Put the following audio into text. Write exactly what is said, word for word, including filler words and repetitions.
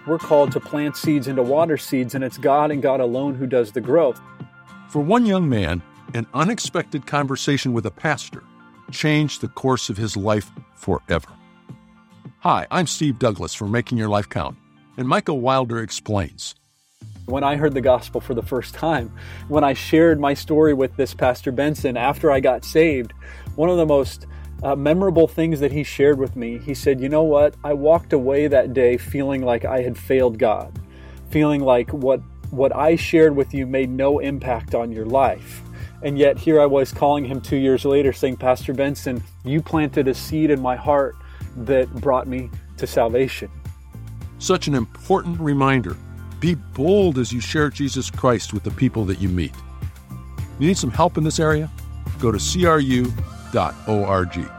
we're called to plant seeds and to water seeds, and it's God and God alone who does the growth. For one young man, an unexpected conversation with a pastor changed the course of his life forever. Hi, I'm Steve Douglas from Making Your Life Count, and Micah Wilder explains. When I heard the gospel for the first time, when I shared my story with this Pastor Benson after I got saved, one of the most uh, memorable things that he shared with me, he said, you know what? I walked away that day feeling like I had failed God, feeling like what, what I shared with you made no impact on your life. And yet here I was calling him two years later saying, Pastor Benson, you planted a seed in my heart that brought me to salvation. Such an important reminder. Be bold as you share Jesus Christ with the people that you meet. You need some help in this area? Go to C R U dot org.